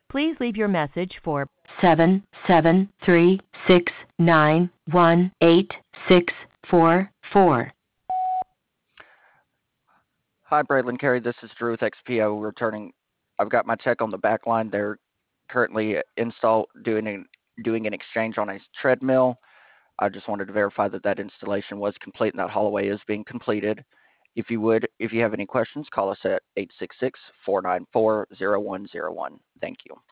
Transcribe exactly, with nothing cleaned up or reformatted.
Please leave your message for seven seven three six nine one eight six four four. Hi, Braylon Carey. This is Drew with X P O returning. I've got my tech on the back line. They're currently install doing an, doing an exchange on a treadmill. I just wanted to verify that that installation was complete and that hallway is being completed. If you would, if you have any questions, call us at eight six six, four nine four, zero one zero one. Thank you.